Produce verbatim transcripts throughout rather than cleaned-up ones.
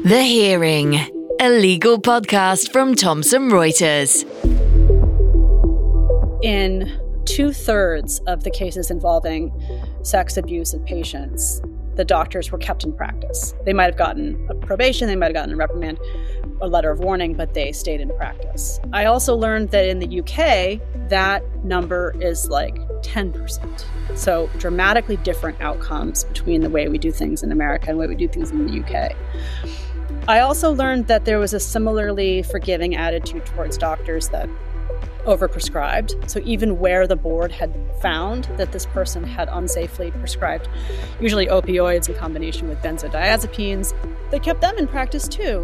The Hearing, a legal podcast from Thomson Reuters. In two-thirds of the cases involving sex abuse of patients, the doctors were kept in practice. They might have gotten a probation, they might have gotten a reprimand, a letter of warning, but they stayed in practice. I also learned that in the U K, that number is like ten percent. So dramatically different outcomes between the way we do things in America and the way we do things in the U K. I also learned that there was a similarly forgiving attitude towards doctors that overprescribed. So even where the board had found that this person had unsafely prescribed, usually opioids in combination with benzodiazepines, they kept them in practice too.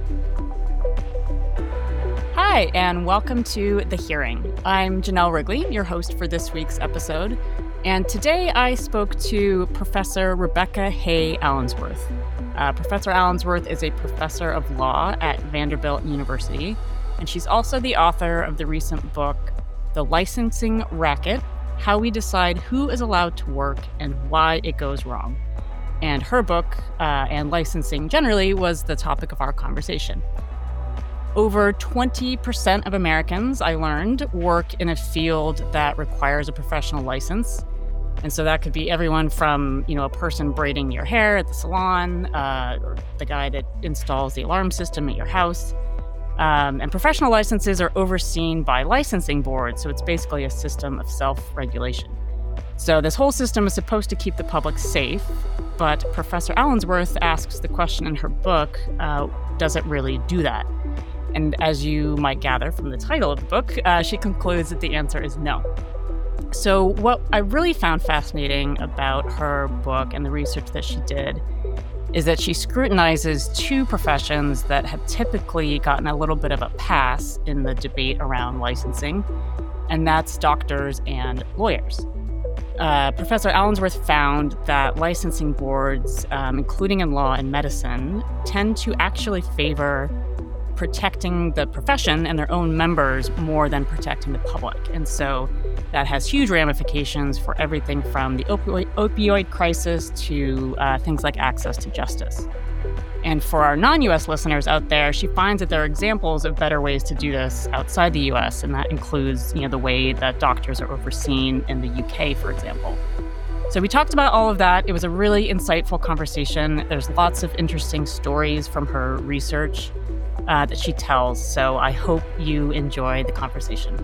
Hi, and welcome to The Hearing. I'm Janelle Wrigley, your host for this week's episode. And today I spoke to Professor Rebecca Hay Allensworth. Uh, Professor Allensworth is a professor of law at Vanderbilt University, and she's also the author of the recent book, The Licensing Racket: How We Decide Who is Allowed to Work and Why It Goes Wrong. And her book, uh, and licensing generally, was the topic of our conversation. Over twenty percent of Americans, I learned, work in a field that requires a professional license. And so that could be everyone from, you know, a person braiding your hair at the salon, uh, or the guy that installs the alarm system at your house. Um, and professional licenses are overseen by licensing boards, so it's basically a system of self-regulation. So this whole system is supposed to keep the public safe, but Professor Allensworth asks the question in her book, uh, does it really do that? And as you might gather from the title of the book, uh, she concludes that the answer is no. So what I really found fascinating about her book and the research that she did is that she scrutinizes two professions that have typically gotten a little bit of a pass in the debate around licensing, and that's doctors and lawyers. Uh, Professor Allensworth found that licensing boards, um, including in law and medicine, tend to actually favor protecting the profession and their own members more than protecting the public. And so that has huge ramifications for everything from the opioid, opioid crisis to uh, things like access to justice. And for our non-U S listeners out there, she finds that there are examples of better ways to do this outside the U S, and that includes, you know, the way that doctors are overseen in the U K, for example. So we talked about all of that. It was a really insightful conversation. There's lots of interesting stories from her research Uh, that she tells, so I hope you enjoy the conversation.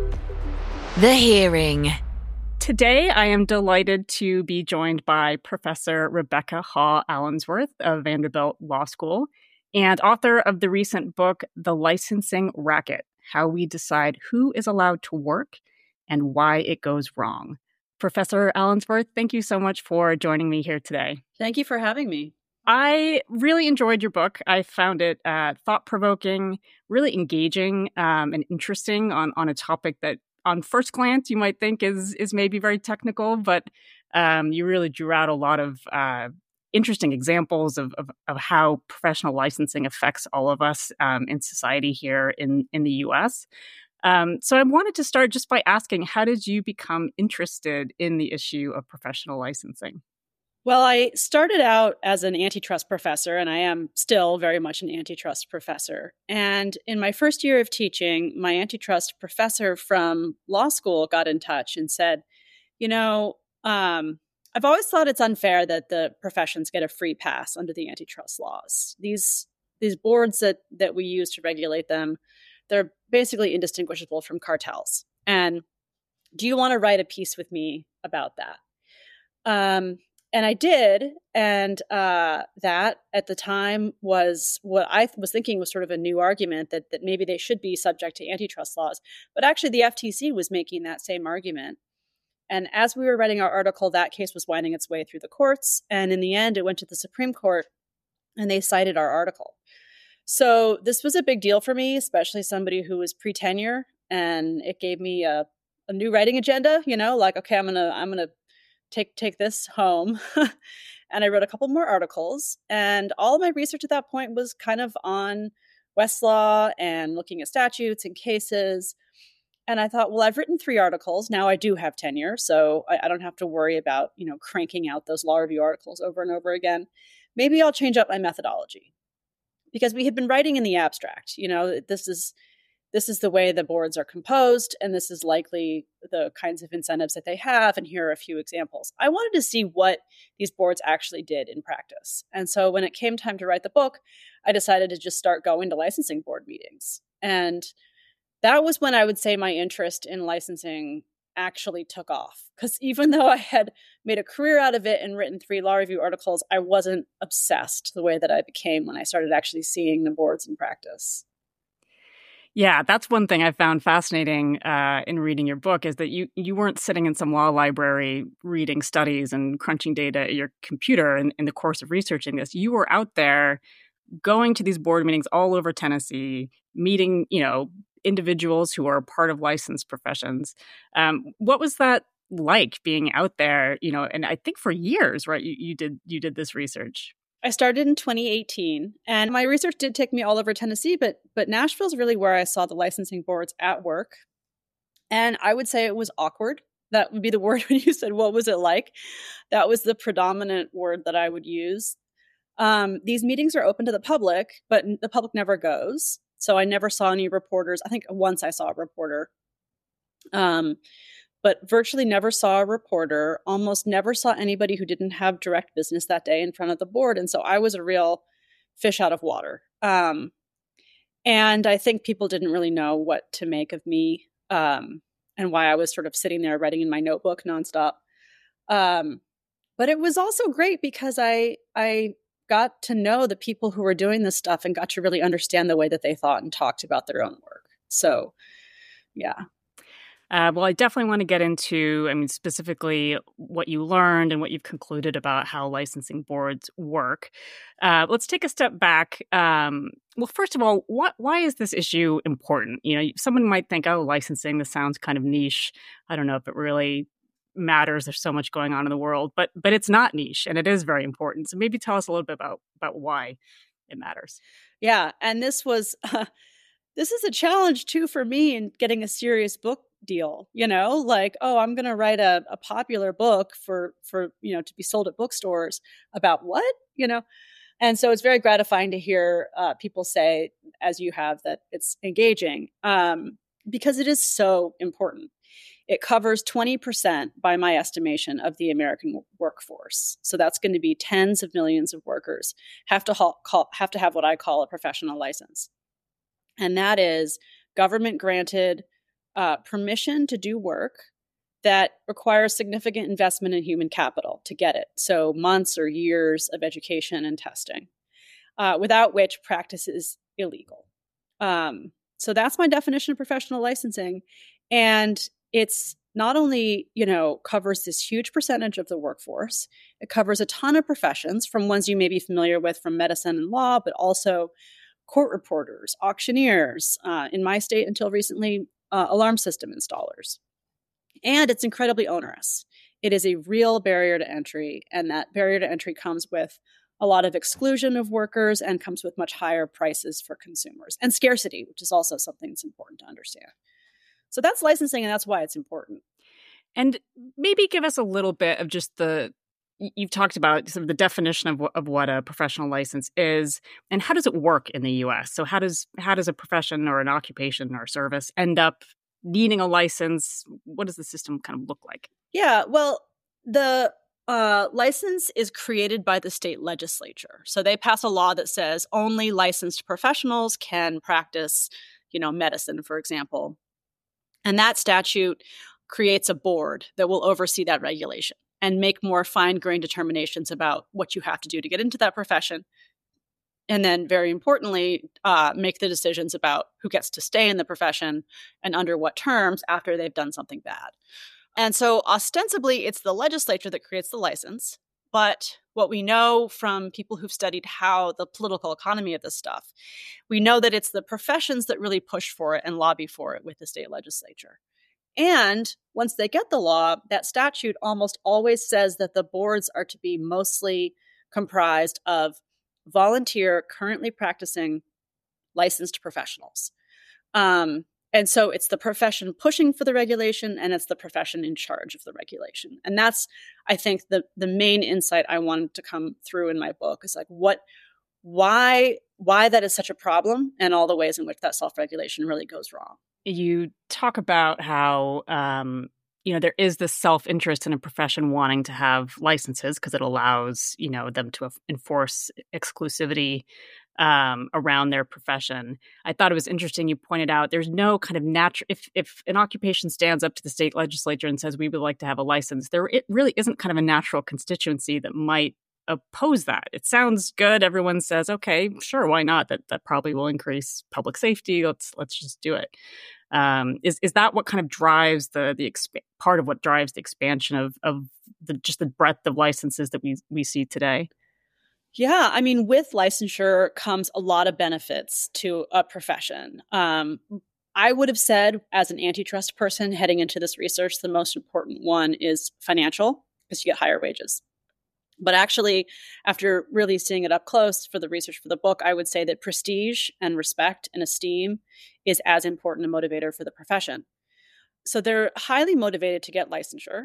The Hearing. Today, I am delighted to be joined by Professor Rebecca Hay Allensworth of Vanderbilt Law School and author of the recent book, The Licensing Racket: How We Decide Who is Allowed to Work and Why It Goes Wrong. Professor Allensworth, thank you so much for joining me here today. Thank you for having me. I really enjoyed your book. I found it uh, thought-provoking, really engaging, um, and interesting on, on a topic that, on first glance, you might think is is maybe very technical, but um, you really drew out a lot of uh, interesting examples of, of, of how professional licensing affects all of us um, in society here in, in the U S. Um, so I wanted to start just by asking, how did you become interested in the issue of professional licensing? Well, I started out as an antitrust professor, and I am still very much an antitrust professor. And in my first year of teaching, my antitrust professor from law school got in touch and said, you know, um, I've always thought it's unfair that the professions get a free pass under the antitrust laws. These these boards that that we use to regulate them, they're basically indistinguishable from cartels. And do you want to write a piece with me about that? Um, And I did, and uh, that at the time was what I th- was thinking was sort of a new argument that that maybe they should be subject to antitrust laws. But actually, the F T C was making that same argument. And as we were writing our article, that case was winding its way through the courts. And in the end, it went to the Supreme Court, and they cited our article. So this was a big deal for me, especially somebody who was pre-tenure. And it gave me a, a new writing agenda, you know, like, okay, I'm going to I'm going to take take this home. And I wrote a couple more articles. And all of my research at that point was kind of on Westlaw and looking at statutes and cases. And I thought, well, I've written three articles. Now I do have tenure, so I, I don't have to worry about, you know, cranking out those law review articles over and over again. Maybe I'll change up my methodology. because we had been writing in the abstract. You know, this is this is the way the boards are composed, and this is likely the kinds of incentives that they have. And here are a few examples. I wanted to see what these boards actually did in practice. And so when it came time to write the book, I decided to just start going to licensing board meetings. And that was when I would say my interest in licensing actually took off. Because even though I had made a career out of it and written three law review articles, I wasn't obsessed the way that I became when I started actually seeing the boards in practice. Yeah, that's one thing I found fascinating uh, in reading your book is that you you weren't sitting in some law library reading studies and crunching data at your computer in, in the course of researching this. You were out there going to these board meetings all over Tennessee, meeting, you know, individuals who are part of licensed professions. Um, what was that like being out there, you know, and I think for years, right, you, you did you did this research? I started in twenty eighteen, and my research did take me all over Tennessee, but but Nashville's really where I saw the licensing boards at work. And I would say it was awkward. That would be the word when you said, what was it like? That was the predominant word that I would use. Um, these meetings are open to the public, but the public never goes. So I never saw any reporters. I think once I saw a reporter. Um but virtually never saw a reporter, almost never saw anybody who didn't have direct business that day in front of the board. And so I was a real fish out of water. Um, and I think people didn't really know what to make of me um, and why I was sort of sitting there writing in my notebook nonstop. Um, but it was also great because I I got to know the people who were doing this stuff and got to really understand the way that they thought and talked about their own work. So, yeah. Uh, well, I definitely want to get into, I mean, specifically what you learned and what you've concluded about how licensing boards work. Uh, let's take a step back. Um, well, first of all, what, why is this issue important? You know, someone might think, oh, licensing, this sounds kind of niche. I don't know if it really matters. There's so much going on in the world, but but it's not niche, and it is very important. So maybe tell us a little bit about about why it matters. Yeah, and this was uh, this is a challenge too for me in getting a serious book deal, you know, like, oh, I'm going to write a, a popular book for, for, you know, to be sold at bookstores about what, you know? And so it's very gratifying to hear uh, people say, as you have, that it's engaging um, because it is so important. It covers twenty percent by my estimation of the American workforce. So that's going to be tens of millions of workers have to ha- call, have to have what I call a professional license. And that is government granted Uh, permission to do work that requires significant investment in human capital to get it. So months or years of education and testing, uh, without which practice is illegal. Um, so that's my definition of professional licensing. And it's not only, you know, covers this huge percentage of the workforce, it covers a ton of professions from ones you may be familiar with from medicine and law, but also court reporters, auctioneers, uh, in my state until recently, Uh, alarm system installers. And it's incredibly onerous. It is a real barrier to entry, and that barrier to entry comes with a lot of exclusion of workers and comes with much higher prices for consumers and scarcity, which is also something that's important to understand. So that's licensing, and that's why it's important. And maybe give us a little bit of just the, you've talked about sort of the definition of what, of what a professional license is, and how does it work in the U S? So how does how does a profession or an occupation or service end up needing a license? What does the system kind of look like? Yeah, well, the uh, license is created by the state legislature. So they pass a law that says only licensed professionals can practice, you know, medicine, for example. And that statute creates a board that will oversee that regulation and make more fine-grained determinations about what you have to do to get into that profession. And then, very importantly, uh, make the decisions about who gets to stay in the profession and under what terms after they've done something bad. And so, ostensibly, it's the legislature that creates the license. But what we know from people who've studied how the political economy of this stuff, we know that it's the professions that really push for it and lobby for it with the state legislature. And once they get the law, that statute almost always says that the boards are to be mostly comprised of volunteer, currently practicing licensed professionals. Um, and so it's the profession pushing for the regulation, and it's the profession in charge of the regulation. And that's, I think, the the main insight I wanted to come through in my book is like, what why why that is such a problem and all the ways in which that self-regulation really goes wrong. You talk about how, um, you know, there is this self-interest in a profession wanting to have licenses because it allows, you know, them to enforce exclusivity um, around their profession. I thought it was interesting. You pointed out there's no kind of natural, if, if an occupation stands up to the state legislature and says, we would like to have a license, there it really isn't kind of a natural constituency that might oppose that. It sounds good. Everyone says, okay, sure, why not? That that probably will increase public safety. Let's let's just do it. Um, is is that what kind of drives the the exp- part of what drives the expansion of of the just the breadth of licenses that we we see today? Yeah, I mean, with licensure comes a lot of benefits to a profession. Um, I would have said, as an antitrust person heading into this research, the most important one is financial, because you get higher wages. But actually, after really seeing it up close for the research for the book, I would say that prestige and respect and esteem is as important a motivator for the profession. So they're highly motivated to get licensure.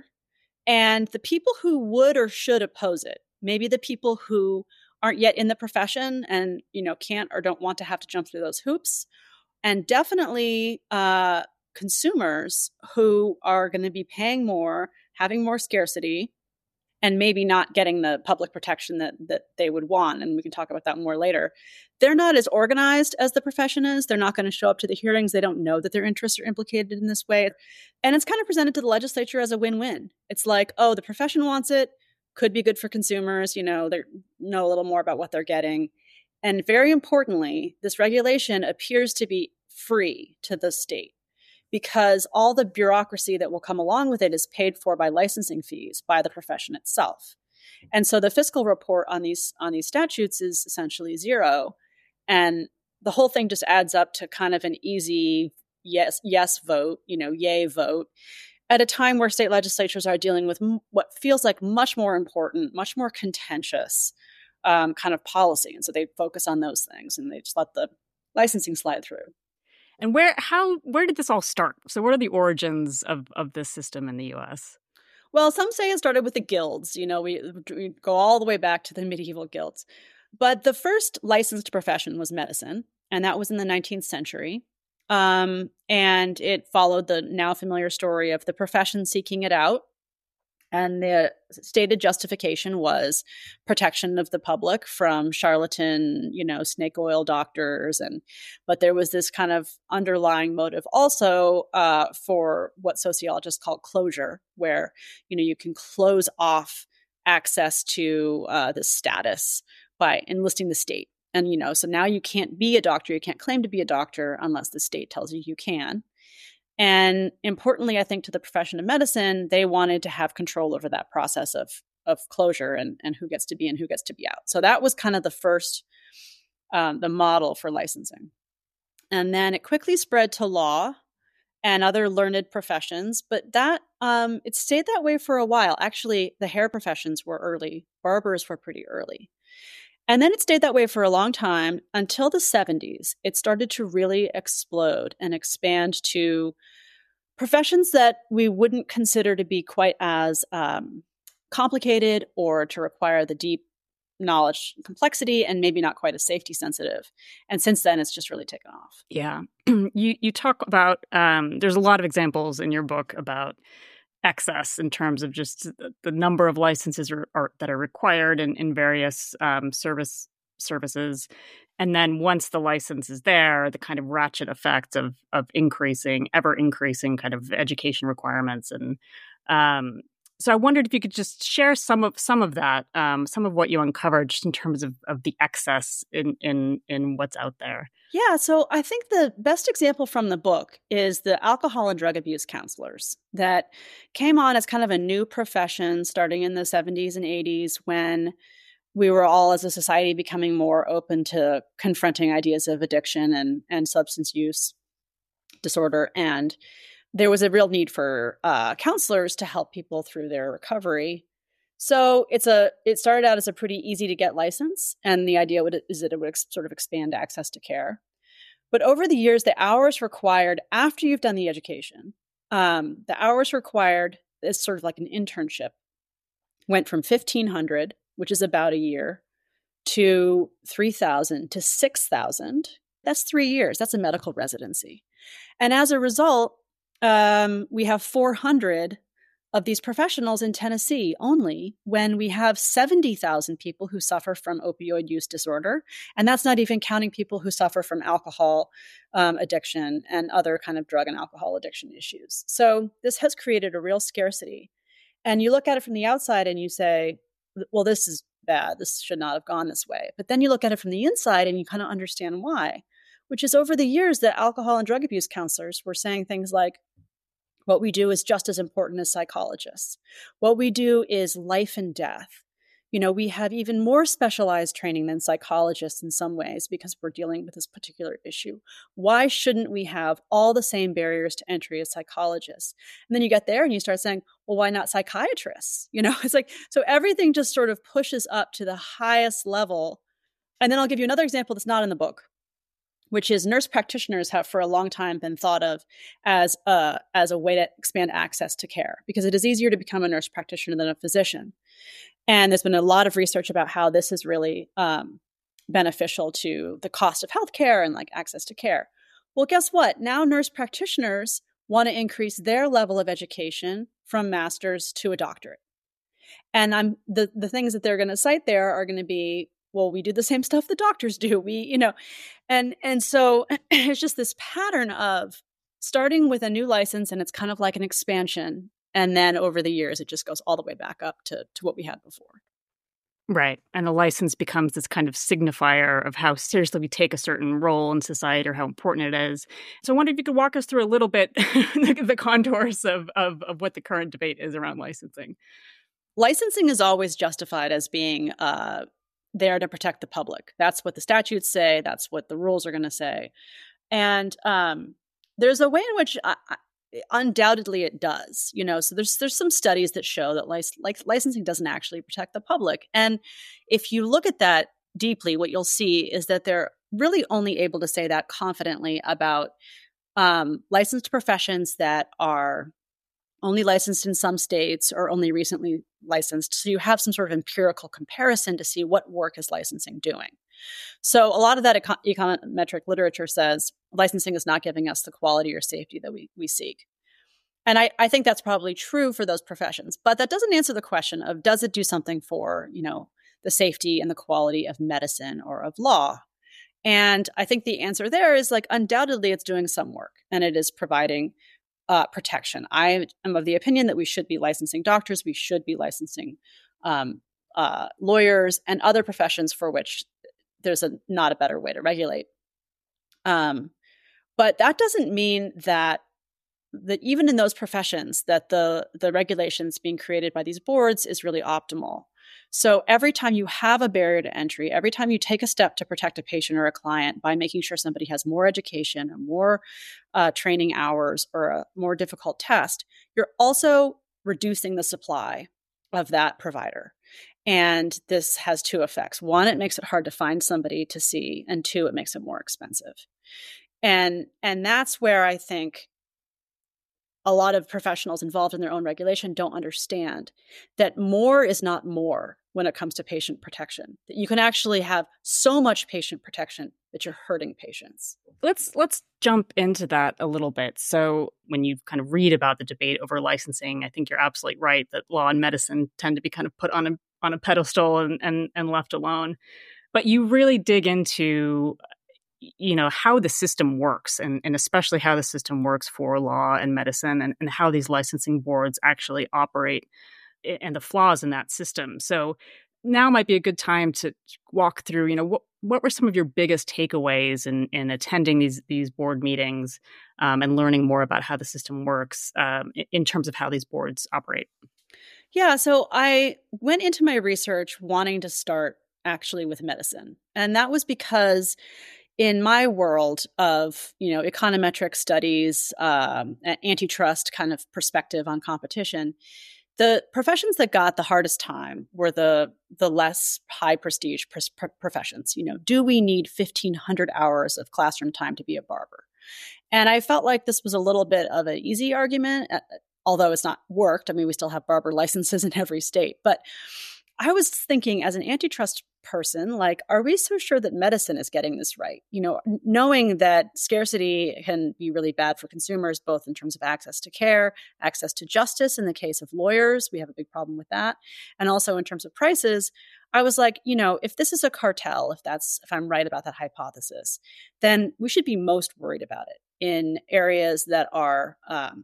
And the people who would or should oppose it, maybe the people who aren't yet in the profession and, you know, can't or don't want to have to jump through those hoops, and definitely uh, consumers who are going to be paying more, having more scarcity, and maybe not getting the public protection that that they would want. And we can talk about that more later. They're not as organized as the profession is. They're not going to show up to the hearings. They don't know that their interests are implicated in this way. And it's kind of presented to the legislature as a win-win. It's like, oh, the profession wants it, could be good for consumers. You know, they know a little more about what they're getting. And very importantly, this regulation appears to be free to the state, because all the bureaucracy that will come along with it is paid for by licensing fees by the profession itself. And so the fiscal report on these on these statutes is essentially zero. And the whole thing just adds up to kind of an easy yes, yes vote, you know, yay vote, at a time where state legislatures are dealing with m- what feels like much more important, much more contentious um, kind of policy. And so they focus on those things and they just let the licensing slide through. And where, how, where did this all start? So what are the origins of, of this system in the U S? Well, some say it started with the guilds. You know, we, we go all the way back to the medieval guilds. But the first licensed profession was medicine, and that was in the nineteenth century. Um, and it followed the now familiar story of the profession seeking it out. And the stated justification was protection of the public from charlatan, you know, snake oil doctors. And but there was this kind of underlying motive also uh, for what sociologists call closure, where, you know, you can close off access to uh, the status by enlisting the state. And, you know, so now you can't be a doctor, you can't claim to be a doctor unless the state tells you you can. And importantly, I think to the profession of medicine, they wanted to have control over that process of, of closure and, and who gets to be in, who gets to be out. So that was kind of the first, um, the model for licensing. And then it quickly spread to law and other learned professions, but that um, it stayed that way for a while. Actually, the hair professions were early. Barbers were pretty early. And then it stayed that way for a long time until the seventies. It started to really explode and expand to professions that we wouldn't consider to be quite as um, complicated or to require the deep knowledge and complexity, and maybe not quite as safety sensitive. And since then, it's just really taken off. Yeah. you you talk about, um, there's a lot of examples in your book about excess in terms of just the number of licenses are, are, that are required in, in various um, service services. And then once the license is there, the kind of ratchet effect of of increasing, ever increasing kind of education requirements. And um, so I wondered if you could just share some of some of that, um, some of what you uncovered just in terms of, of the excess in, in in what's out there. Yeah, so I think the best example from the book is the alcohol and drug abuse counselors that came on as kind of a new profession starting in the seventies and eighties, when we were all as a society becoming more open to confronting ideas of addiction and, and substance use disorder. And there was a real need for uh, counselors to help people through their recovery. So it's a. It started out as a pretty easy to get license, and the idea would, is that it would ex- sort of expand access to care. But over the years, the hours required after you've done the education, um, the hours required is sort of like an internship, went from fifteen hundred, which is about a year, to three thousand to six thousand. That's three years. That's a medical residency. And as a result, um, we have four hundred of these professionals in Tennessee only, when we have seventy thousand people who suffer from opioid use disorder. And that's not even counting people who suffer from alcohol um, addiction and other kind of drug and alcohol addiction issues. So this has created a real scarcity. And you look at it from the outside and you say, well, this is bad. This should not have gone this way. But then you look at it from the inside and you kind of understand why, which is over the years that alcohol and drug abuse counselors were saying things like, what we do is just as important as psychologists. What we do is life and death. You know, we have even more specialized training than psychologists in some ways because we're dealing with this particular issue. Why shouldn't we have all the same barriers to entry as psychologists? And then you get there and you start saying, well, why not psychiatrists? You know, it's like, so everything just sort of pushes up to the highest level. And then I'll give you another example that's not in the book, which is nurse practitioners have for a long time been thought of as a, as a way to expand access to care, because it is easier to become a nurse practitioner than a physician. And there's been a lot of research about how this is really um, beneficial to the cost of healthcare and like access to care. Well, guess what? Now nurse practitioners want to increase their level of education from master's to a doctorate. And I'm the, the things that they're going to cite there are going to be, well, we do the same stuff the doctors do. We, you know, and, and so it's just this pattern of starting with a new license, and it's kind of like an expansion. And then over the years, it just goes all the way back up to, to what we had before. Right. And the license becomes this kind of signifier of how seriously we take a certain role in society or how important it is. So I wonder if you could walk us through a little bit the, the contours of, of, of what the current debate is around licensing. Licensing is always justified as being uh, there to protect the public. That's what the statutes say. That's what the rules are going to say. And um, there's a way in which I, I, undoubtedly it does, you know, so there's there's some studies that show that lic- like licensing doesn't actually protect the public. And if you look at that deeply, what you'll see is that they're really only able to say that confidently about um, licensed professions that are only licensed in some states or only recently licensed. So you have some sort of empirical comparison to see what work is licensing doing. So a lot of that econ- econometric literature says licensing is not giving us the quality or safety that we, we seek. And I, I think that's probably true for those professions, but that doesn't answer the question of, does it do something for, you know, the safety and the quality of medicine or of law? And I think the answer there is like, undoubtedly it's doing some work and it is providing uh, protection. I am of the opinion that we should be licensing doctors. We should be licensing um, uh, lawyers and other professions for which there's a not a better way to regulate. Um, but that doesn't mean that that even in those professions that the the regulations being created by these boards is really optimal. So every time you have a barrier to entry, every time you take a step to protect a patient or a client by making sure somebody has more education or more uh, training hours or a more difficult test, you're also reducing the supply of that provider. And this has two effects. One, it makes it hard to find somebody to see. And two, it makes it more expensive. And, and that's where I think a lot of professionals involved in their own regulation don't understand that more is not more when it comes to patient protection. That you can actually have so much patient protection that you're hurting patients. Let's let's jump into that a little bit. So when you kind of read about the debate over licensing, I think you're absolutely right that law and medicine tend to be kind of put on a on a pedestal and, and, and left alone. But you really dig into, you know, how the system works and, and especially how the system works for law and medicine and, and how these licensing boards actually operate and the flaws in that system. So now might be a good time to walk through, you know, what what were some of your biggest takeaways in, in attending these these board meetings um, and learning more about how the system works um, in, in terms of how these boards operate? Yeah, so I went into my research wanting to start actually with medicine. And that was because in my world of, you know, econometric studies, um, antitrust kind of perspective on competition, the professions that got the hardest time were the the less high prestige pr- professions. You know, do we need fifteen hundred hours of classroom time to be a barber? And I felt like this was a little bit of an easy argument, although it's not worked. I mean, we still have barber licenses in every state. But I was thinking as an antitrust person, like, are we so sure that medicine is getting this right? You know, knowing that scarcity can be really bad for consumers, both in terms of access to care, access to justice in the case of lawyers, we have a big problem with that, and also in terms of prices. I was like, you know, if this is a cartel, if that's, if I'm right about that hypothesis, then we should be most worried about it in areas that are um,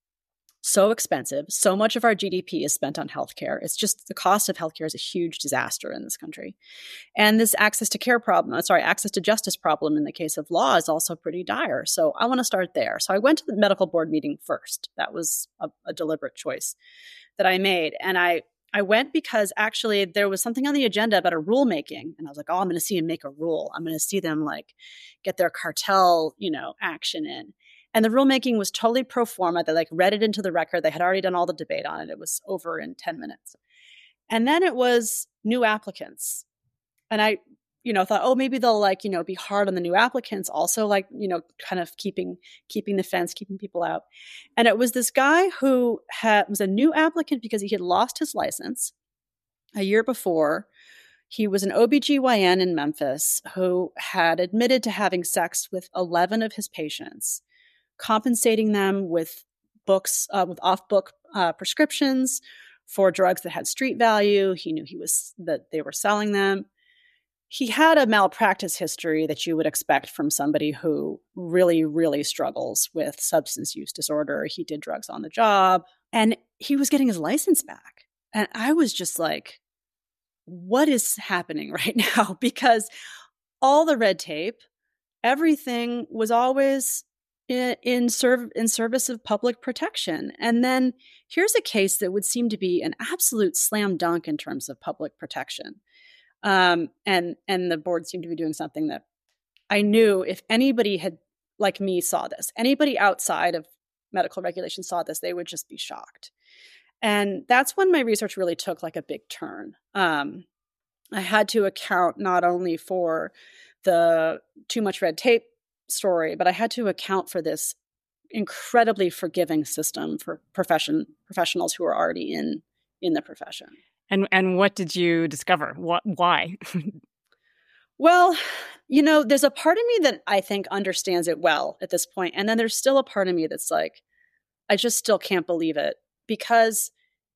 so expensive. So much of our G D P is spent on healthcare. It's just the cost of healthcare is a huge disaster in this country. And this access to care problem, sorry, access to justice problem in the case of law is also pretty dire. So I want to start there. So I went to the medical board meeting first. That was a, a deliberate choice that I made. And I I went because actually there was something on the agenda about a rulemaking. And I was like, oh, I'm going to see them make a rule. I'm going to see them like get their cartel, you know, action in. And the rulemaking was totally pro forma. They like read it into the record. They had already done all the debate on it. It was over in ten minutes. And then it was new applicants. And I, you know, thought, oh, maybe they'll like, you know, be hard on the new applicants. Also like, you know, kind of keeping, keeping the fence, keeping people out. And it was this guy who had, was a new applicant because he had lost his license a year before. He was an O B G Y N in Memphis who had admitted to having sex with eleven of his patients, compensating them with books, uh, with off-book uh, prescriptions for drugs that had street value. He knew he was that they were selling them. He had a malpractice history that you would expect from somebody who really, really struggles with substance use disorder. He did drugs on the job, and he was getting his license back. And I was just like, what is happening right now? Because all the red tape, everything was always in in, serv- in service of public protection. And then here's a case that would seem to be an absolute slam dunk in terms of public protection. Um, and and the board seemed to be doing something that I knew if anybody had, like me, saw this, anybody outside of medical regulation saw this, they would just be shocked. And that's when my research really took like a big turn. Um, I had to account not only for the too much red tape story, but I had to account for this incredibly forgiving system for profession professionals who are already in in the profession. And and what did you discover? What why? Well, you know, there's a part of me that I think understands it well at this point, and then there's still a part of me that's like, I just still can't believe it, because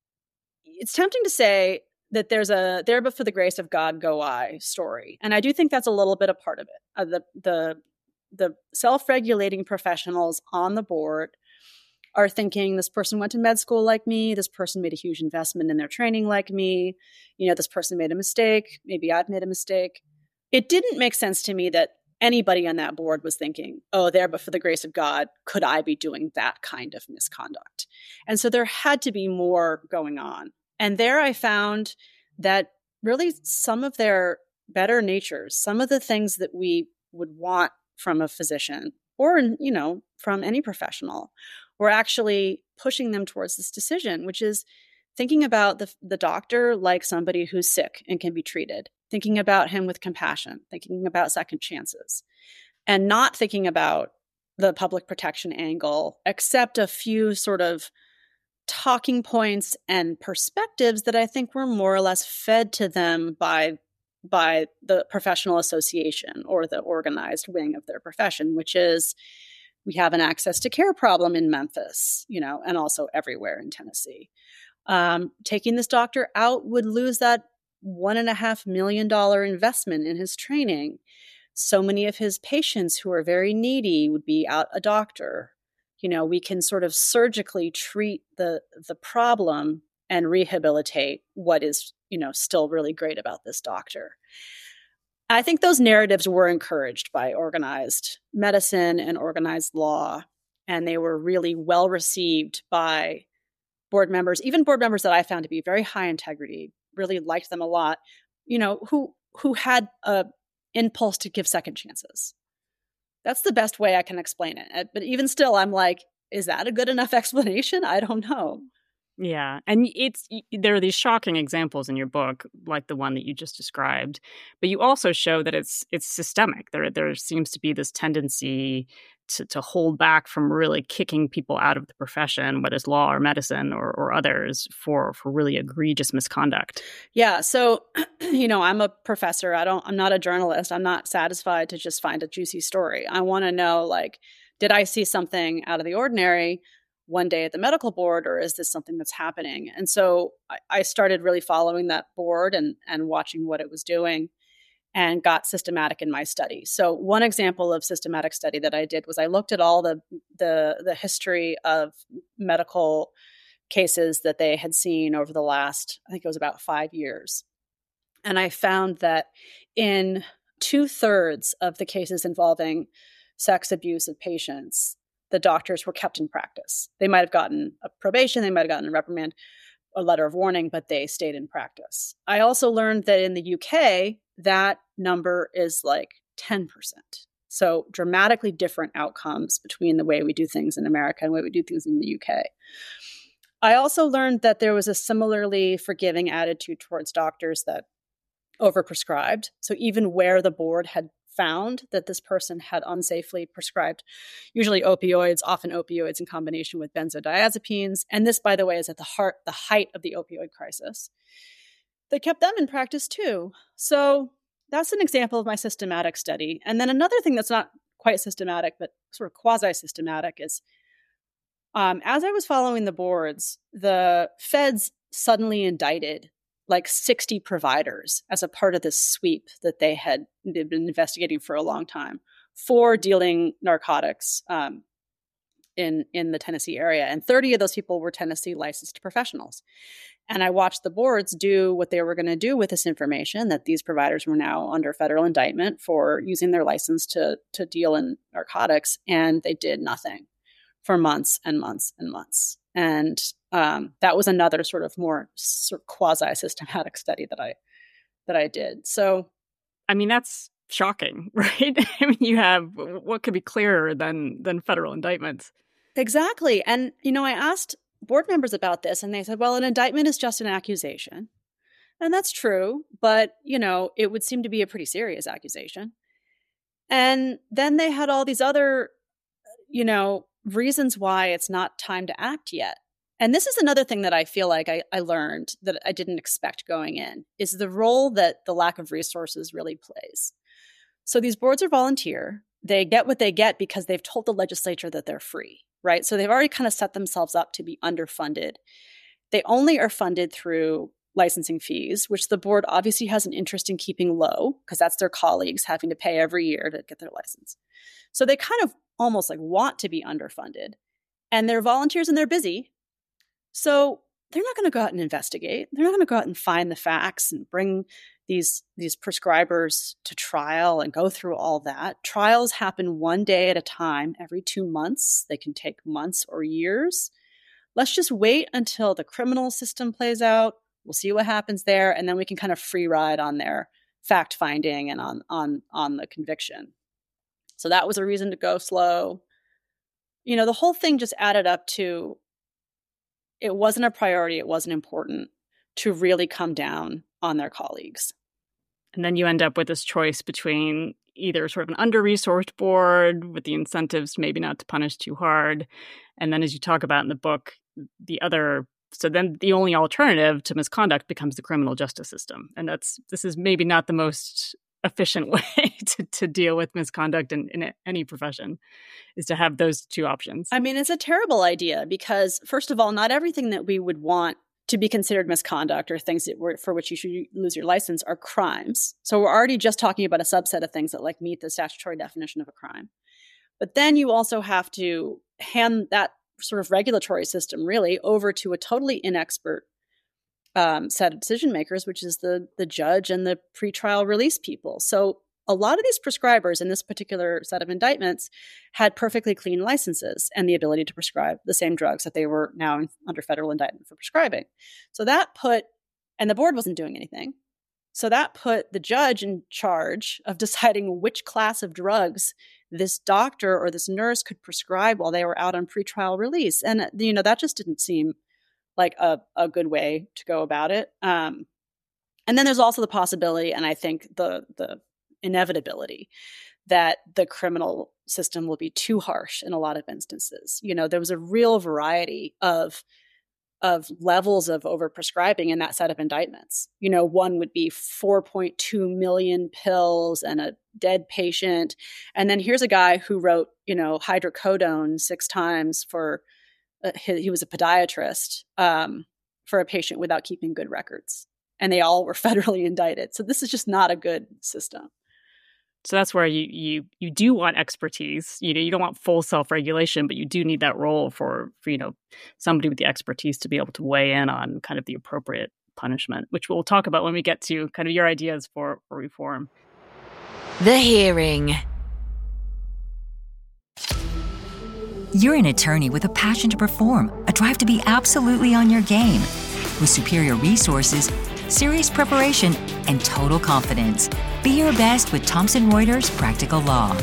it's tempting to say that there's a there but for the grace of God go I story, and I do think that's a little bit a part of it. Uh, the the the self-regulating professionals on the board are thinking, this person went to med school like me, this person made a huge investment in their training like me, you know, this person made a mistake, maybe I've made a mistake. It didn't make sense to me that anybody on that board was thinking, oh, there, but for the grace of God, could I be doing that kind of misconduct? And so there had to be more going on. And there I found that really some of their better natures, some of the things that we would want from a physician or, you know, from any professional, we're actually pushing them towards this decision, which is thinking about the, the doctor like somebody who's sick and can be treated, thinking about him with compassion, thinking about second chances, and not thinking about the public protection angle, except a few sort of talking points and perspectives that I think were more or less fed to them by, by the professional association or the organized wing of their profession, which is, we have an access to care problem in Memphis, you know, and also everywhere in Tennessee. Um, taking this doctor out would lose that one and a half million dollar investment in his training. So many of his patients who are very needy would be out a doctor. You know, we can sort of surgically treat the the problem and rehabilitate what is, you know, still really great about this doctor. I think those narratives were encouraged by organized medicine and organized law, and they were really well received by board members, even board members that I found to be very high integrity, really liked them a lot, you know, who who had a impulse to give second chances. That's the best way I can explain it. But even still, I'm like, is that a good enough explanation? I don't know. Yeah. And it's there are these shocking examples in your book, like the one that you just described. But you also show that it's it's systemic. There there seems to be this tendency to, to hold back from really kicking people out of the profession, whether it's law or medicine or, or others, for, for really egregious misconduct? Yeah. So, you know, I'm a professor. I don't, I'm not a journalist. I'm not satisfied to just find a juicy story. I want to know, like, did I see something out of the ordinary one day at the medical board, or is this something that's happening? And so I, I started really following that board and, and watching what it was doing, and got systematic in my study. So one example of systematic study that I did was I looked at all the the, the history of medical cases that they had seen over the last, I think it was about five years. And I found that in two thirds of the cases involving sex abuse of patients, the doctors were kept in practice. They might have gotten a probation, they might have gotten a reprimand, a letter of warning, but they stayed in practice. I also learned that in the U K, that number is like ten percent. So dramatically different outcomes between the way we do things in America and the way we do things in the U K. I also learned that there was a similarly forgiving attitude towards doctors that overprescribed. So even where the board had found that this person had unsafely prescribed, usually opioids, often opioids in combination with benzodiazepines. And this, by the way, is at the heart, the height of the opioid crisis. They kept them in practice too. So that's an example of my systematic study. And then another thing that's not quite systematic, but sort of quasi-systematic is, um, as I was following the boards, the feds suddenly indicted like sixty providers as a part of this sweep that they had they'd been investigating for a long time for dealing narcotics um, in, in the Tennessee area. And thirty of those people were Tennessee licensed professionals. And I watched the boards do what they were going to do with this information, that these providers were now under federal indictment for using their license to, to deal in narcotics. And they did nothing for months and months and months. And um, that was another sort of more sort of quasi-systematic study that I that I did. So, I mean, that's shocking, right? I mean, you have what could be clearer than than federal indictments. Exactly. And, you know, I asked board members about this, and they said, well, an indictment is just an accusation. And that's true. But, you know, it would seem to be a pretty serious accusation. And then they had all these other, you know, reasons why it's not time to act yet. And this is another thing that I feel like I, I learned that I didn't expect going in, is the role that the lack of resources really plays. So these boards are volunteer. They get what they get because they've told the legislature that they're free, right? So they've already kind of set themselves up to be underfunded. They only are funded through licensing fees, which the board obviously has an interest in keeping low because that's their colleagues having to pay every year to get their license. So they kind of almost like want to be underfunded. And they're volunteers and they're busy. So they're not going to go out and investigate. They're not going to go out and find the facts and bring these, these prescribers to trial and go through all that. Trials happen one day at a time every two months. They can take months or years. Let's just wait until the criminal system plays out. We'll see what happens there. And then we can kind of free ride on their fact finding and on, on, on the conviction. So that was a reason to go slow. You know, the whole thing just added up to, it wasn't a priority, it wasn't important to really come down on their colleagues. And then you end up with this choice between either sort of an under-resourced board with the incentives maybe not to punish too hard. And then as you talk about in the book, the other, so then the only alternative to misconduct becomes the criminal justice system. And that's, this is maybe not the most efficient way to, to deal with misconduct in, in any profession, is to have those two options. I mean, it's a terrible idea because, first of all, not everything that we would want to be considered misconduct or things that were, for which you should lose your license are crimes. So we're already just talking about a subset of things that like meet the statutory definition of a crime. But then you also have to hand that sort of regulatory system really over to a totally inexpert Um, set of decision makers, which is the the judge and the pretrial release people. So a lot of these prescribers in this particular set of indictments had perfectly clean licenses and the ability to prescribe the same drugs that they were now in, under federal indictment for prescribing. So that put, and the board wasn't doing anything. So that put the judge in charge of deciding which class of drugs this doctor or this nurse could prescribe while they were out on pretrial release. And, you know, that just didn't seem like a, a good way to go about it. Um, and then there's also the possibility, and I think the the inevitability, that the criminal system will be too harsh in a lot of instances. You know, there was a real variety of of levels of overprescribing in that set of indictments. You know, one would be four point two million pills and a dead patient. And then here's a guy who wrote, you know, hydrocodone six times for, uh, he, he was a podiatrist, um, for a patient without keeping good records. And they all were federally indicted. So this is just not a good system. So that's where you you you do want expertise. You know, you don't want full self-regulation, but you do need that role for, for, you know, somebody with the expertise to be able to weigh in on kind of the appropriate punishment, which we'll talk about when we get to kind of your ideas for, for reform. The Hearing. You're an attorney with a passion to perform, a drive to be absolutely on your game. With superior resources, serious preparation, and total confidence. Be your best with Thomson Reuters Practical Law.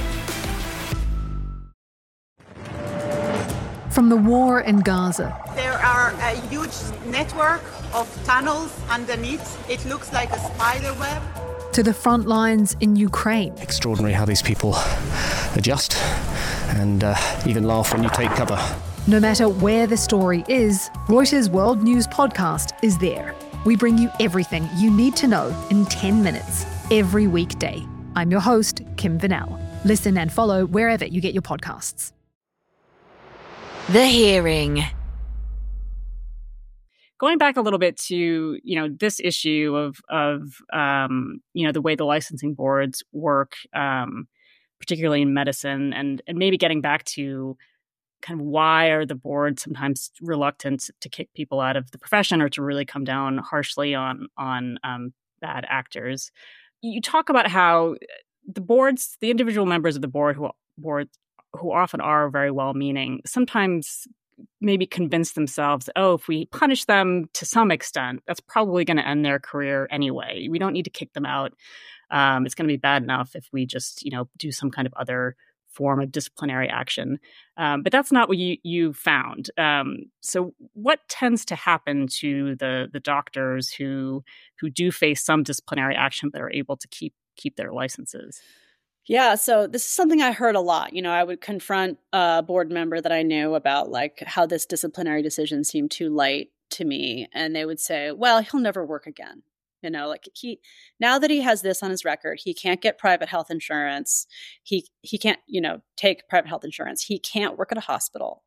From the war in Gaza. There are a huge network of tunnels underneath. It looks like a spider web. To the front lines in Ukraine. Extraordinary how these people adjust and uh, even laugh when you take cover. No matter where the story is, Reuters World News Podcast is there. We bring you everything you need to know in ten minutes, every weekday. I'm your host, Kim Vanell. Listen and follow wherever you get your podcasts. The Hearing. Going back a little bit to, you know, this issue of, of um, you know, the way the licensing boards work, um, particularly in medicine, and, and maybe getting back to kind of why are the boards sometimes reluctant to kick people out of the profession or to really come down harshly on on um, bad actors. You talk about how the boards, the individual members of the board who board who often are very well-meaning, sometimes maybe convince themselves, oh, if we punish them to some extent, that's probably going to end their career anyway. We don't need to kick them out. Um, it's going to be bad enough if we just, you know, do some kind of other form of disciplinary action. Um, but that's not what you, you found. Um, so what tends to happen to the the doctors who who do face some disciplinary action but are able to keep keep their licenses? Yeah, so this is something I heard a lot. You know, I would confront a board member that I knew about like how this disciplinary decision seemed too light to me. And they would say, well, he'll never work again. You know, like he, now that he has this on his record, he can't get private health insurance. He, he can't, you know, take private health insurance. He can't work at a hospital.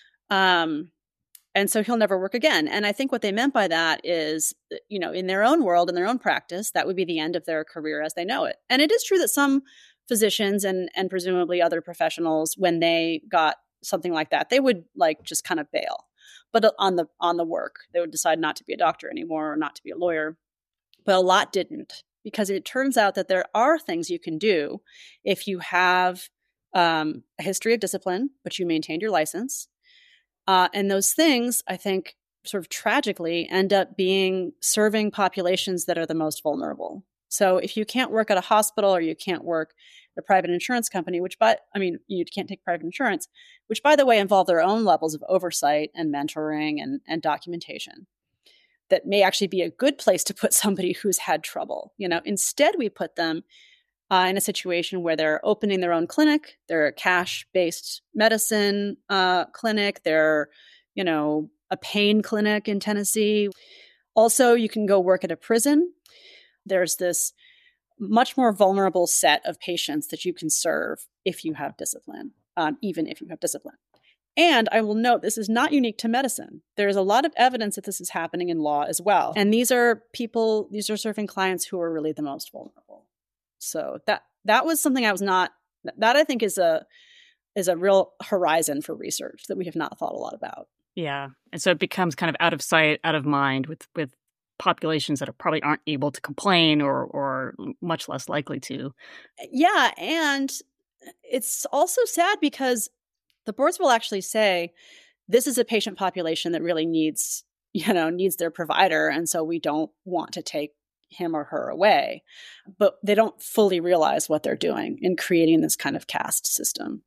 Um, and so he'll never work again. And I think what they meant by that is, you know, in their own world, in their own practice, that would be the end of their career as they know it. And it is true that some physicians and, and presumably other professionals, when they got something like that, they would like just kind of bail. But on the, on the work, they would decide not to be a doctor anymore or not to be a lawyer. But a lot didn't, because it turns out that there are things you can do if you have um, a history of discipline, but you maintained your license. Uh, and those things, I think, sort of tragically end up being serving populations that are the most vulnerable. So if you can't work at a hospital or you can't work at a private insurance company, which by, I mean, you can't take private insurance, which by the way, involve their own levels of oversight and mentoring and, and documentation. That may actually be a good place to put somebody who's had trouble. You know, instead we put them uh, in a situation where they're opening their own clinic. They're a cash-based medicine uh, clinic. They're, you know, a pain clinic in Tennessee. Also, you can go work at a prison. There's this much more vulnerable set of patients that you can serve if you have discipline, um, even if you have discipline. And I will note, this is not unique to medicine. There's a lot of evidence that this is happening in law as well. And these are people, these are serving clients who are really the most vulnerable. So that that was something I was not, that I think is a is a real horizon for research that we have not thought a lot about. Yeah. And so it becomes kind of out of sight, out of mind with with populations that are probably aren't able to complain or or much less likely to. Yeah. And it's also sad because the boards will actually say, this is a patient population that really needs, you know, needs their provider. And so we don't want to take him or her away. But they don't fully realize what they're doing in creating this kind of caste system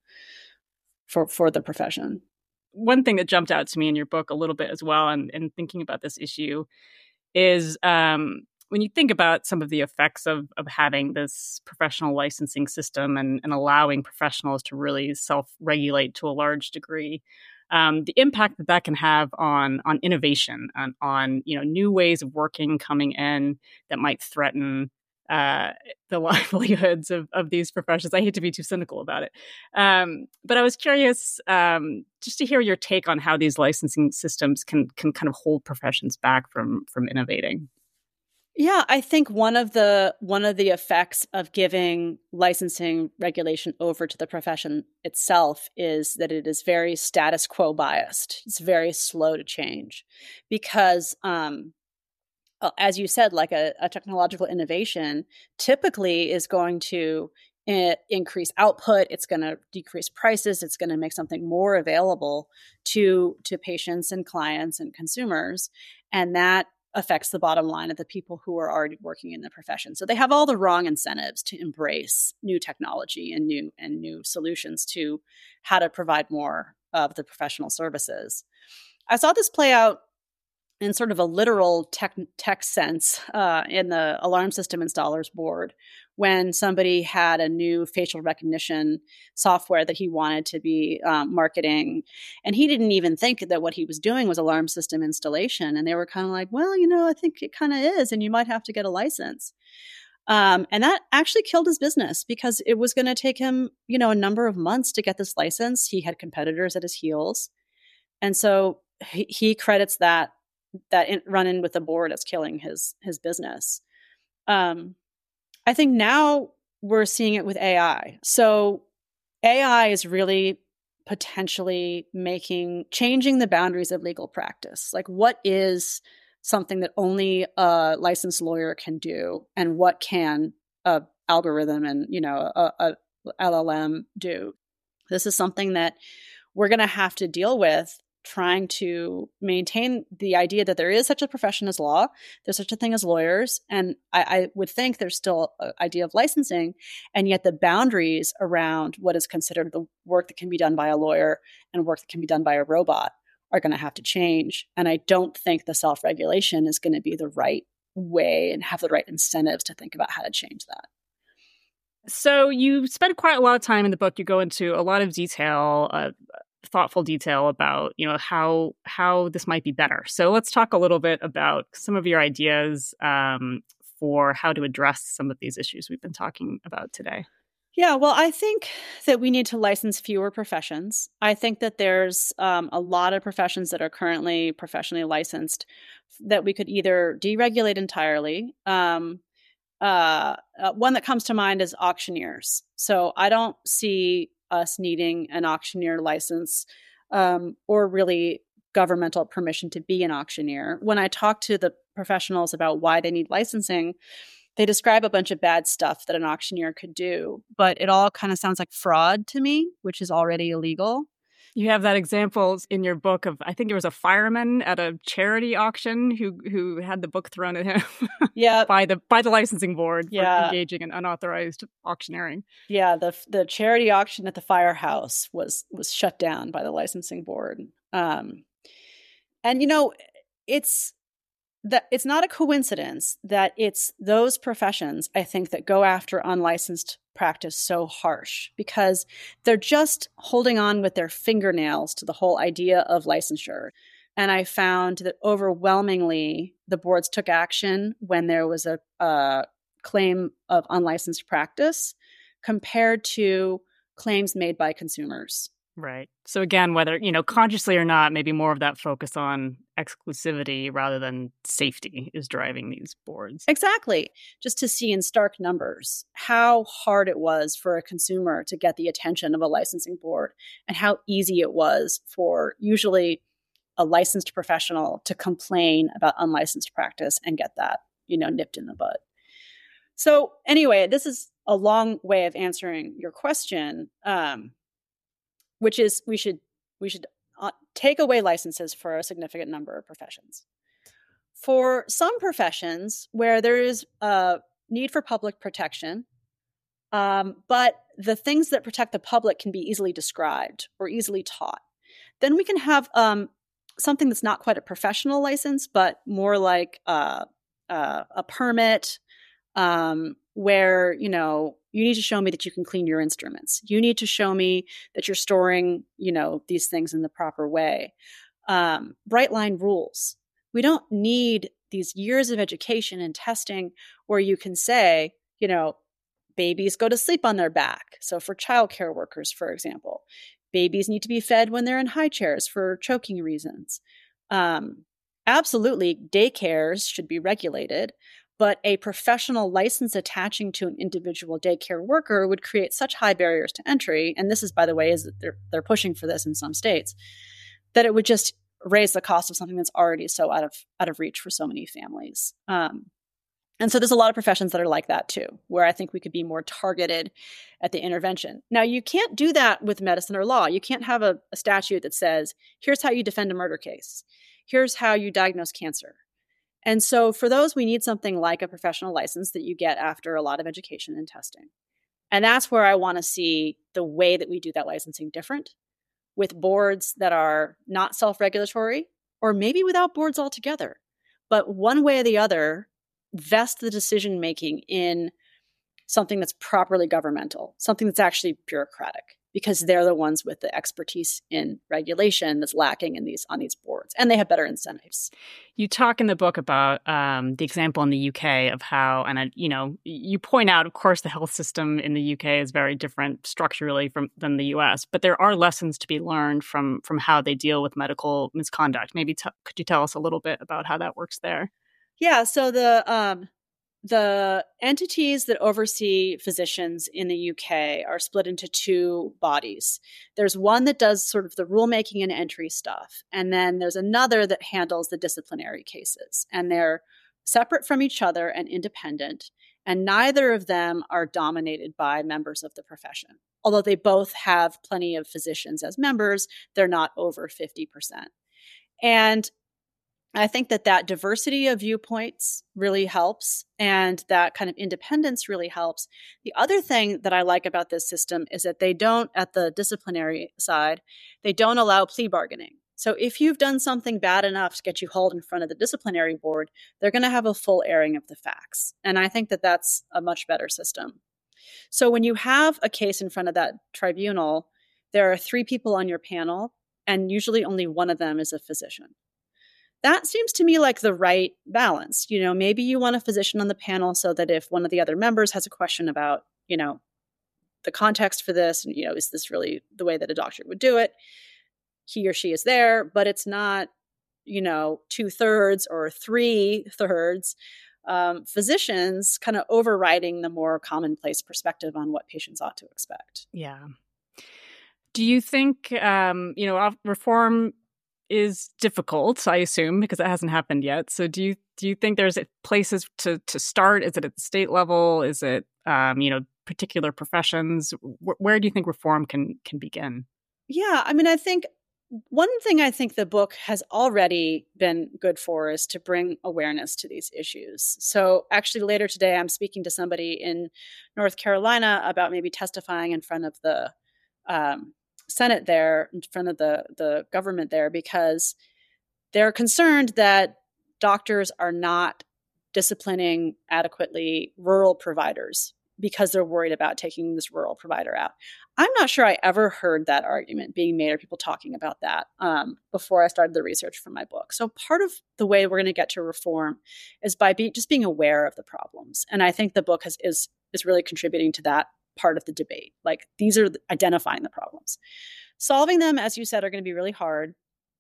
for, for the profession. One thing that jumped out to me in your book a little bit as well, and, and thinking about this issue, is um, when you think about some of the effects of of having this professional licensing system and, and allowing professionals to really self-regulate to a large degree, um, the impact that that can have on on innovation and on, you know, new ways of working coming in that might threaten uh, the livelihoods of, of these professions. I hate to be too cynical about it. Um, but I was curious um, just to hear your take on how these licensing systems can can kind of hold professions back from from innovating. Yeah, I think one of the one of the effects of giving licensing regulation over to the profession itself is that it is very status quo biased. It's very slow to change because um as you said, like a, a technological innovation typically is going to I- increase output. It's going to decrease prices. It's going to make something more available to, to patients and clients and consumers. And that affects the bottom line of the people who are already working in the profession. So they have all the wrong incentives to embrace new technology and new and new solutions to how to provide more of the professional services. I saw this play out in sort of a literal tech, tech sense uh, in the Alarm System Installers Board when somebody had a new facial recognition software that he wanted to be um, marketing. And he didn't even think that what he was doing was alarm system installation. And they were kind of like, well, you know, I think it kind of is, and you might have to get a license. Um, and that actually killed his business because it was going to take him, you know, a number of months to get this license. He had competitors at his heels. And so he, he credits that that in, run in with the board as killing his his business. Um, I think now we're seeing it with A I. So A I is really potentially making, changing the boundaries of legal practice. Like what is something that only a licensed lawyer can do and what can a algorithm and, you know, a, a L L M do? This is something that we're going to have to deal with, trying to maintain the idea that there is such a profession as law, there's such a thing as lawyers, and I, I would think there's still an idea of licensing, and yet the boundaries around what is considered the work that can be done by a lawyer and work that can be done by a robot are going to have to change. And I don't think the self-regulation is going to be the right way and have the right incentives to think about how to change that. So you spend quite a lot of time in the book. You go into a lot of detail, uh, thoughtful detail about, you know, how how this might be better. So let's talk a little bit about some of your ideas um, for how to address some of these issues we've been talking about today. Yeah, well, I think that we need to license fewer professions. I think that there's um, a lot of professions that are currently professionally licensed that we could either deregulate entirely. Um, uh, uh, one that comes to mind is auctioneers. So I don't see us needing an auctioneer license um, or really governmental permission to be an auctioneer. When I talk to the professionals about why they need licensing, they describe a bunch of bad stuff that an auctioneer could do, but it all kind of sounds like fraud to me, which is already illegal. You have that example in your book of, I think it was a fireman at a charity auction who who had the book thrown at him yeah. by the by the licensing board for yeah. engaging in unauthorized auctioneering. Yeah, the the charity auction at the firehouse was was shut down by the licensing board. Um, and you know, it's that it's not a coincidence that it's those professions, I think, that go after unlicensed practice so harsh because they're just holding on with their fingernails to the whole idea of licensure. And I found that overwhelmingly the boards took action when there was a, a claim of unlicensed practice compared to claims made by consumers. Right. So again, whether, you know, consciously or not, maybe more of that focus on exclusivity rather than safety is driving these boards. Exactly. Just to see in stark numbers how hard it was for a consumer to get the attention of a licensing board and how easy it was for usually a licensed professional to complain about unlicensed practice and get that, you know, nipped in the bud. So anyway, this is a long way of answering your question. Um, which is we should we should uh, take away licenses for a significant number of professions. For some professions where there is a need for public protection, um, but the things that protect the public can be easily described or easily taught, then we can have um, something that's not quite a professional license, but more like uh, uh, a permit um, where, you know, you need to show me that you can clean your instruments. You need to show me that you're storing, you know, these things in the proper way. Um, bright line rules. We don't need these years of education and testing where you can say, you know, babies go to sleep on their back. So for childcare workers, for example, babies need to be fed when they're in high chairs for choking reasons. Um, absolutely, daycares should be regulated, but a professional license attaching to an individual daycare worker would create such high barriers to entry. And this is, by the way, is that they're, they're pushing for this in some states, that it would just raise the cost of something that's already so out of out of reach for so many families. Um, and so there's a lot of professions that are like that too, where I think we could be more targeted at the intervention. Now, you can't do that with medicine or law. You can't have a, a statute that says, here's how you defend a murder case. Here's how you diagnose cancer. And so for those, we need something like a professional license that you get after a lot of education and testing. And that's where I want to see the way that we do that licensing different, with boards that are not self-regulatory, or maybe without boards altogether. But one way or the other, vest the decision-making in something that's properly governmental, something that's actually bureaucratic, because they're the ones with the expertise in regulation that's lacking in these on these boards, and they have better incentives. You talk in the book about um, the example in the U K of how, and I, you know, you point out, of course, the health system in the U K is very different structurally from than the U S, but there are lessons to be learned from from how they deal with medical misconduct. Maybe t- could you tell us a little bit about how that works there? Yeah. So the um, the entities that oversee physicians in the U K are split into two bodies. There's one that does sort of the rulemaking and entry stuff. And then there's another that handles the disciplinary cases. And they're separate from each other and independent. And neither of them are dominated by members of the profession. Although they both have plenty of physicians as members, they're not over fifty percent. And I think that that diversity of viewpoints really helps, and that kind of independence really helps. The other thing that I like about this system is that they don't, at the disciplinary side, they don't allow plea bargaining. So if you've done something bad enough to get you hauled in front of the disciplinary board, they're going to have a full airing of the facts. And I think that that's a much better system. So when you have a case in front of that tribunal, there are three people on your panel, and usually only one of them is a physician. That seems to me like the right balance. You know, maybe you want a physician on the panel so that if one of the other members has a question about, you know, the context for this, and, you know, is this really the way that a doctor would do it? He or she is there, but it's not, you know, two thirds or three thirds um, physicians kind of overriding the more commonplace perspective on what patients ought to expect. Yeah. Do you think, um, you know, reform is difficult, I assume, because it hasn't happened yet. So do you do you think there's places to to start? Is it at the state level? Is it, um, you know, particular professions? Where, where do you think reform can can begin? Yeah, I mean, I think one thing I think the book has already been good for is to bring awareness to these issues. So actually later today, I'm speaking to somebody in North Carolina about maybe testifying in front of the um Senate there, in front of the, the government there, because they're concerned that doctors are not disciplining adequately rural providers because they're worried about taking this rural provider out. I'm not sure I ever heard that argument being made or people talking about that um, before I started the research for my book. So part of the way we're going to get to reform is by be, just being aware of the problems. And I think the book has, is is really contributing to that part of the debate. Like, these are identifying the problems. Solving them, as you said, are going to be really hard.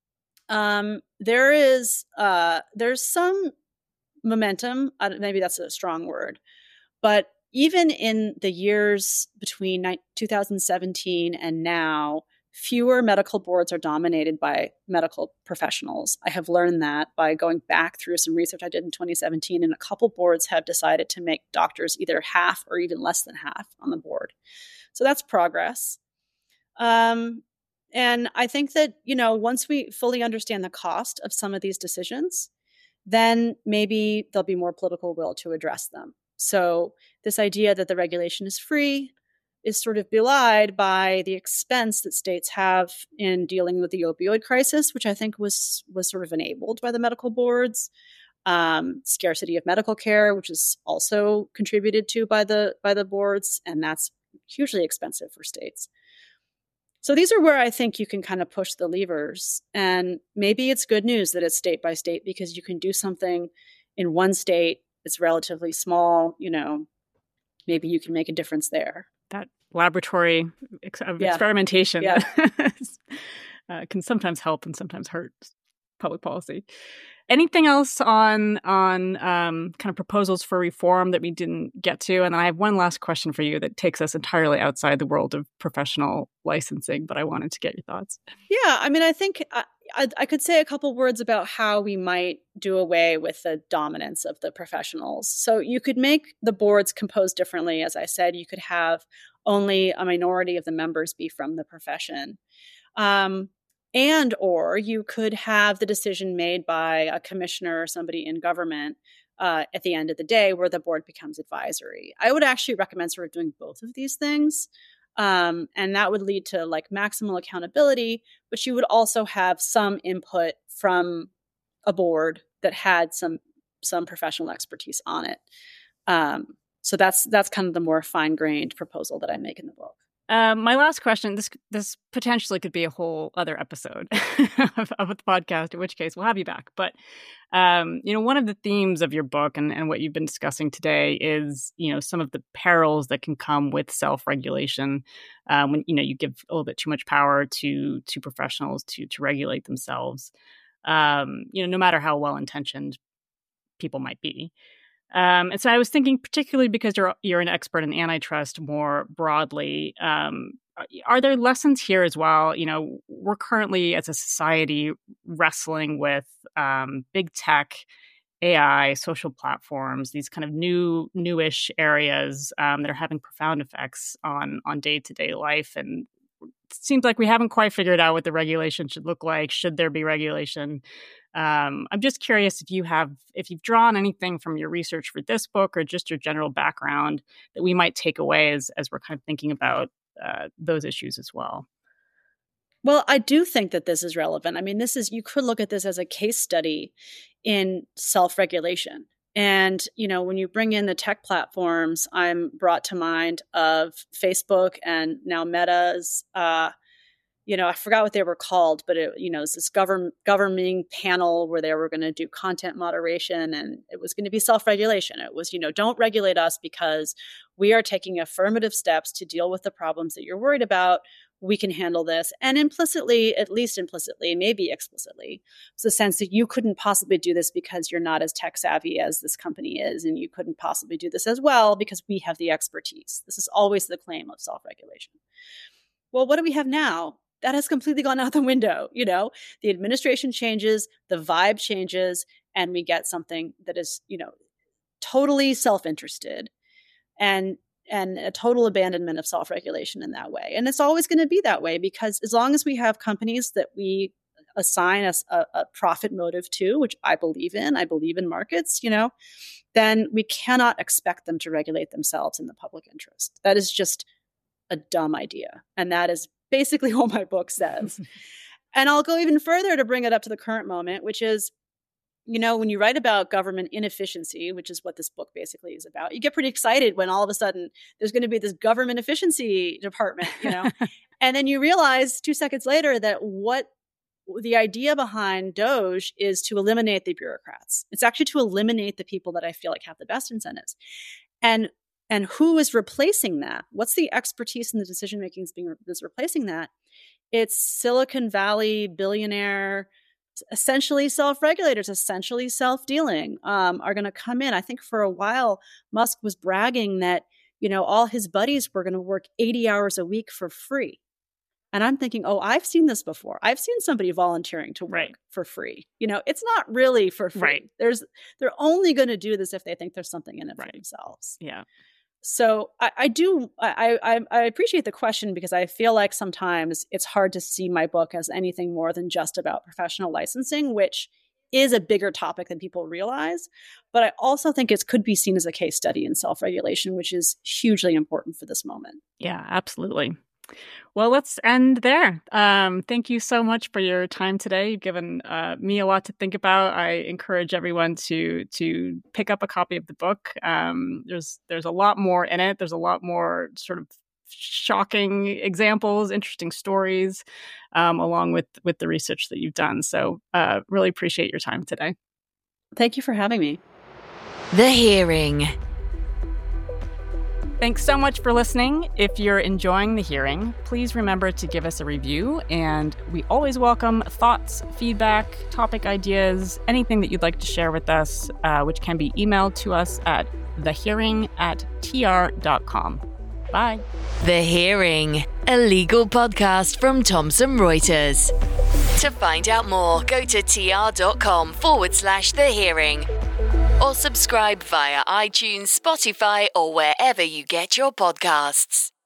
Um, there is uh, there's some momentum. Uh, maybe that's a strong word, but even in the years between two thousand seventeen and now, fewer medical boards are dominated by medical professionals. I have learned that by going back through some research I did in twenty seventeen, and a couple boards have decided to make doctors either half or even less than half on the board. So that's progress. Um, and I think that, you know, once we fully understand the cost of some of these decisions, then maybe there'll be more political will to address them. So this idea that the regulation is free is sort of belied by the expense that states have in dealing with the opioid crisis, which I think was was sort of enabled by the medical boards. um, scarcity of medical care, which is also contributed to by the by the boards, and that's hugely expensive for states. So these are where I think you can kind of push the levers. And maybe it's good news that it's state by state, because you can do something in one state, it's relatively small, you know, maybe you can make a difference there. That laboratory ex- of Yeah. experimentation Yeah. uh, can sometimes help and sometimes hurt public policy. Anything else on on um, kind of proposals for reform that we didn't get to? And then I have one last question for you that takes us entirely outside the world of professional licensing, but I wanted to get your thoughts. Yeah, I mean, I think I, I, I could say a couple words about how we might do away with the dominance of the professionals. So you could make the boards composed differently. As I said, you could have only a minority of the members be from the profession. Um, And or you could have the decision made by a commissioner or somebody in government uh, at the end of the day, where the board becomes advisory. I would actually recommend sort of doing both of these things. Um, and that would lead to like maximal accountability, but you would also have some input from a board that had some some professional expertise on it. Um, so that's that's kind of the more fine-grained proposal that I make in the book. Um, my last question, this this potentially could be a whole other episode of, of the podcast, in which case we'll have you back. But, um, you know, one of the themes of your book and, and what you've been discussing today is, you know, some of the perils that can come with self-regulation um, when, you know, you give a little bit too much power to to professionals to to regulate themselves, um, you know, no matter how well-intentioned people might be. Um, and so I was thinking, particularly because you're you're an expert in antitrust more broadly, um, are there lessons here as well? You know, we're currently as a society wrestling with um, big tech, A I, social platforms, these kind of new, newish areas um, that are having profound effects on on day-to-day life. And it seems like we haven't quite figured out what the regulation should look like. Should there be regulation? Um, I'm just curious if you have, if you've drawn anything from your research for this book or just your general background that we might take away as, as we're kind of thinking about uh, those issues as well. Well, I do think that this is relevant. I mean, this is, you could look at this as a case study in self-regulation. And, you know, when you bring in the tech platforms, I'm brought to mind of Facebook and now Meta's, uh, you know, I forgot what they were called, but it, you know, it's this govern, governing panel where they were going to do content moderation, and it was going to be self-regulation. It was, you know, don't regulate us because we are taking affirmative steps to deal with the problems that you're worried about. We can handle this. And implicitly, at least implicitly, maybe explicitly, it's the sense that you couldn't possibly do this because you're not as tech savvy as this company is, and you couldn't possibly do this as well because we have the expertise. This is always the claim of self-regulation. Well, what do we have now? That has completely gone out the window. You know, the administration changes, the vibe changes, and we get something that is, you know, totally self-interested and and a total abandonment of self-regulation in that way. And it's always going to be that way, because as long as we have companies that we assign us a, a profit motive to, which I believe in, I believe in markets, you know, then we cannot expect them to regulate themselves in the public interest. That is just a dumb idea. And that is basically what my book says. And I'll go even further to bring it up to the current moment, which is, you know, when you write about government inefficiency, which is what this book basically is about, you get pretty excited when all of a sudden there's going to be this government efficiency department, you know, and then you realize two seconds later that what the idea behind DOGE is to eliminate the bureaucrats. It's actually to eliminate the people that I feel like have the best incentives. And And who is replacing that? What's the expertise in the decision-making that's replacing that? It's Silicon Valley billionaire, essentially self-regulators, essentially self-dealing, um, are going to come in. I think for a while, Musk was bragging that, you know, all his buddies were going to work eighty hours a week for free. And I'm thinking, oh, I've seen this before. I've seen somebody volunteering to work right. for free. You know, it's not really for free. Right. There's, they're only going to do this if they think there's something in it right. for themselves. Yeah. So I, I do, I, I, I appreciate the question, because I feel like sometimes it's hard to see my book as anything more than just about professional licensing, which is a bigger topic than people realize. But I also think it could be seen as a case study in self-regulation, which is hugely important for this moment. Yeah, absolutely. Well, let's end there. Um, thank you so much for your time today. You've given uh, me a lot to think about. I encourage everyone to to pick up a copy of the book. Um, there's there's a lot more in it. There's a lot more sort of shocking examples, interesting stories, um, along with with the research that you've done. So, uh, really appreciate your time today. Thank you for having me. The Hearing. Thanks so much for listening. If you're enjoying The Hearing, please remember to give us a review. And we always welcome thoughts, feedback, topic ideas, anything that you'd like to share with us, uh, which can be emailed to us at thehearing at tr dot com. Bye. The Hearing, a legal podcast from Thomson Reuters. To find out more, go to tr.com forward slash The Hearing. Or subscribe via iTunes, Spotify, or wherever you get your podcasts.